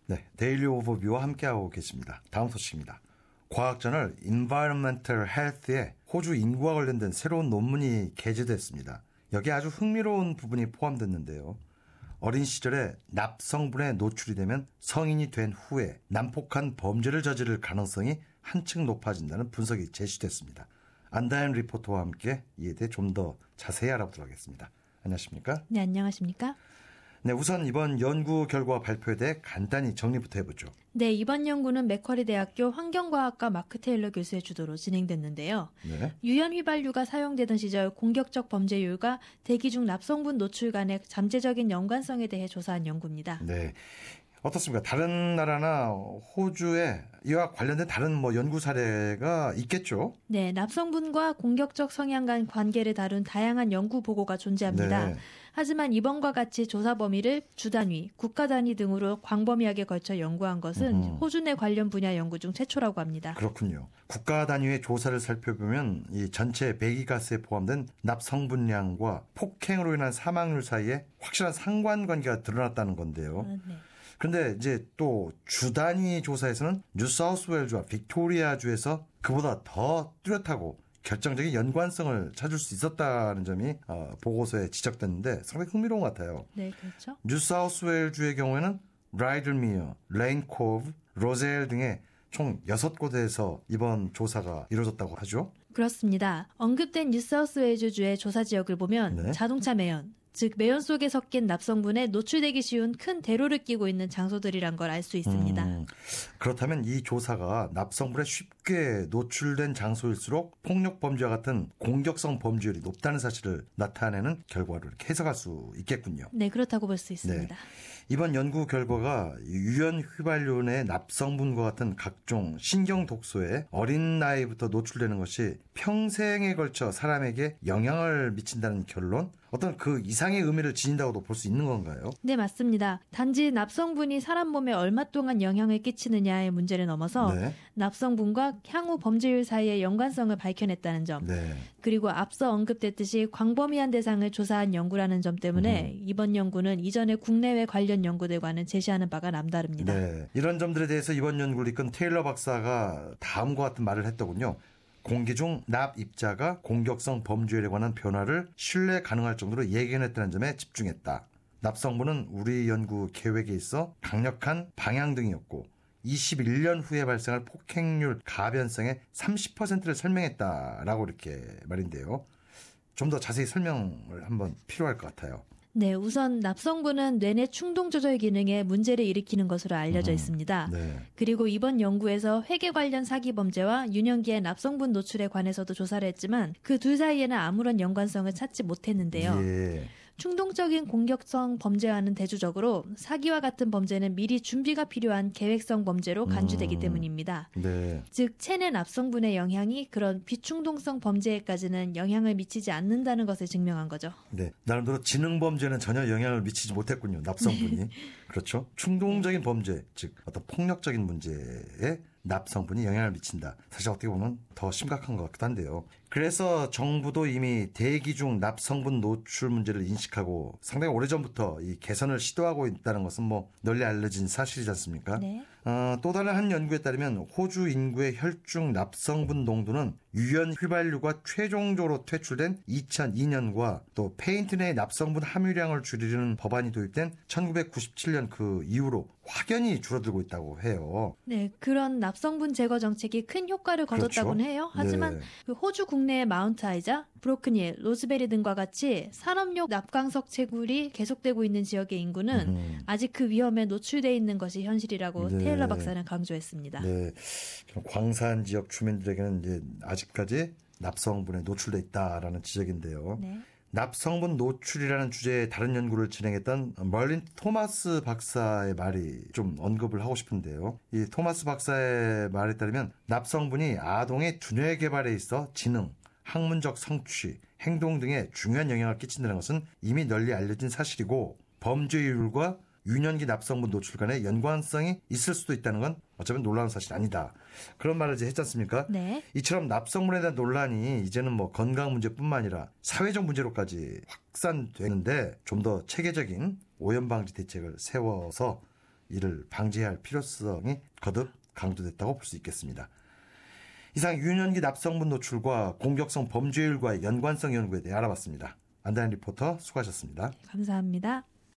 네, 데일리 오버뷰와 함께하고 계십니다. 다음 소식입니다. 과학저널 Environmental Health에 호주 인구와 관련된 새로운 논문이 게재됐습니다. 여기에 아주 흥미로운 부분이 포함됐는데요. 어린 시절에 납성분에 노출이 되면 성인이 된 후에 난폭한 범죄를 저지를 가능성이 한층 높아진다는 분석이 제시됐습니다. 안다현 리포터와 함께 이에 대해 좀 더 자세히 알아보도록 하겠습니다. 안녕하십니까? 네, 안녕하십니까? 네, 우선 이번 연구 결과 발표에 대해 간단히 정리부터 해보죠. 네, 이번 연구는 맥쿼리 대학교 환경과학과 마크 테일러 교수의 주도로 진행됐는데요. 네. 유연 휘발유가 사용되던 시절 공격적 범죄율과 대기 중 납성분 노출 간의 잠재적인 연관성에 대해 조사한 연구입니다. 네. 어떻습니까? 다른 나라나 호주에 이와 관련된 다른 연구 사례가 있겠죠? 네, 납성분과 공격적 성향 간 관계를 다룬 다양한 연구 보고가 존재합니다. 네. 하지만 이번과 같이 조사 범위를 주 단위, 국가 단위 등으로 광범위하게 걸쳐 연구한 것은 호주 내 관련 분야 연구 중 최초라고 합니다. 그렇군요. 국가 단위의 조사를 살펴보면 이 전체 배기가스에 포함된 납성분량과 폭행으로 인한 사망률 사이에 확실한 상관관계가 드러났다는 건데요. 네. 그런데 이제 또 주 단위 조사에서는 뉴사우스웨일즈와 빅토리아주에서 그보다 더 뚜렷하고 결정적인 연관성을 찾을 수 있었다는 점이 보고서에 지적됐는데 상당히 흥미로운 것 같아요. 네, 그렇죠. 뉴사우스웨일주의 경우에는 라이들미어, 레인코브, 로젤 등의 총 6곳에서 이번 조사가 이루어졌다고 하죠. 그렇습니다. 언급된 뉴사우스웨일즈주의 조사 지역을 보면 네. 자동차 매연, 즉 매연 속에 섞인 납성분에 노출되기 쉬운 큰 대로를 끼고 있는 장소들이란 걸 알 수 있습니다. 그렇다면 이 조사가 납성분에 쉽게 노출된 장소일수록 폭력 범죄와 같은 공격성 범죄율이 높다는 사실을 나타내는 결과로 이렇게 해석할 수 있겠군요. 네, 그렇다고 볼 수 있습니다. 네. 이번 연구 결과가 유연 휘발유 내 납성분과 같은 각종 신경 독소에 어린 나이부터 노출되는 것이 평생에 걸쳐 사람에게 영향을 미친다는 결론? 어떤 그 이상의 의미를 지닌다고도 볼 수 있는 건가요? 네, 맞습니다. 단지 납성분이 사람 몸에 얼마 동안 영향을 끼치느냐의 문제를 넘어서 네. 납성분과 향후 범죄율 사이의 연관성을 밝혀냈다는 점, 네. 그리고 앞서 언급됐듯이 광범위한 대상을 조사한 연구라는 점 때문에 이번 연구는 이전의 국내외 관련 연구들과는 제시하는 바가 남다릅니다. 네. 이런 점들에 대해서 이번 연구를 이끈 테일러 박사가 다음과 같은 말을 했더군요. 공기 중 납 입자가 공격성 범죄에 관한 변화를 신뢰 가능할 정도로 예견했다는 점에 집중했다. 납성분은 우리 연구 계획에 있어 강력한 방향등이었고 21년 후에 발생할 폭행률 가변성의 30%를 설명했다라고 이렇게 말인데요. 좀 더 자세히 설명을 한번 필요할 것 같아요. 네, 우선 납성분은 뇌내 충동 조절 기능에 문제를 일으키는 것으로 알려져 있습니다. 네. 그리고 이번 연구에서 회계 관련 사기 범죄와 유년기의 납성분 노출에 관해서도 조사를 했지만 그 둘 사이에는 아무런 연관성을 찾지 못했는데요. 예. 충동적인 공격성 범죄와는 대조적으로 사기와 같은 범죄는 미리 준비가 필요한 계획성 범죄로 간주되기 때문입니다. 네. 즉 체내 납성분의 영향이 그런 비충동성 범죄에까지는 영향을 미치지 않는다는 것을 증명한 거죠. 네. 나름대로 지능 범죄는 전혀 영향을 미치지 못했군요. 납성분이. 그렇죠. 충동적인 범죄, 즉 어떤 폭력적인 문제에 납성분이 영향을 미친다. 사실 어떻게 보면 더 심각한 것 같기도 한데요. 그래서 정부도 이미 대기 중 납성분 노출 문제를 인식하고 상당히 오래전부터 이 개선을 시도하고 있다는 것은 널리 알려진 사실이지 않습니까? 네. 또 다른 한 연구에 따르면 호주 인구의 혈중 납성분 농도는 유연 휘발유가 최종적으로 퇴출된 2002년과 또 페인트 내 납성분 함유량을 줄이려는 법안이 도입된 1997년 그 이후로 확연히 줄어들고 있다고 해요. 네, 그런 납성분 제거 정책이 큰 효과를 거뒀다고는 그렇죠. 해요. 하지만 네. 그 호주 국내의 마운트 아이자, 브로큰힐, 로즈베리 등과 같이 산업용 납광석 채굴이 계속되고 있는 지역의 인구는 아직 그 위험에 노출돼 있는 것이 현실이라고 네. 테일러 박사는 강조했습니다. 네, 광산 지역 주민들에게는 이제 아직까지 납성분에 노출돼 있다라는 지적인데요. 네. 납성분 노출이라는 주제의 다른 연구를 진행했던 멀린 토마스 박사의 말이 좀 언급을 하고 싶은데요. 이 토마스 박사의 말에 따르면 납성분이 아동의 두뇌 개발에 있어 지능, 학문적 성취, 행동 등에 중요한 영향을 끼친다는 것은 이미 널리 알려진 사실이고 범죄율과 유년기 납성분 노출 간의 연관성이 있을 수도 있다는 건 어쩌면 놀라운 사실이 아니다. 그런 말을 이제 했지 않습니까? 네. 이처럼 납성분에 대한 논란이 이제는 건강 문제뿐만 아니라 사회적 문제로까지 확산되는데 좀 더 체계적인 오염 방지 대책을 세워서 이를 방지해야 할 필요성이 거듭 강조됐다고 볼 수 있겠습니다. 이상 유년기 납성분 노출과 공격성 범죄율과의 연관성 연구에 대해 알아봤습니다. 안다현 리포터 수고하셨습니다. 감사합니다.